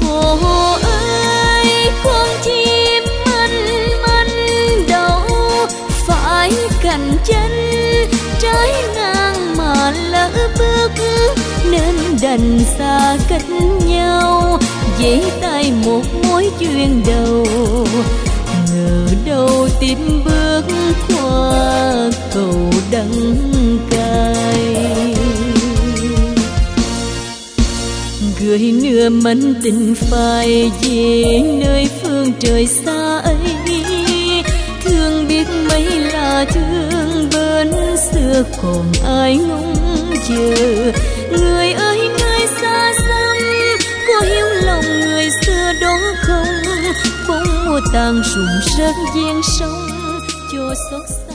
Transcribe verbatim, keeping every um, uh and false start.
Cô ơi con chim manh manh đâu phải cành chanh trái ngang mà lỡ bước, nên đành xa cách nhau giãy tay một mối duyên đầu. Ngờ đâu tìm bước qua cầu đắng cay, gửi nửa mảnh tình phai về nơi phương trời xa ấy. Thương biết mấy là thương bên xưa còn ai ngóng chờ. Người ơi nơi xa xăm có hiểu lòng người xưa đó không? Bóng mùa tàn rụng rớt gian sông cho xót xa.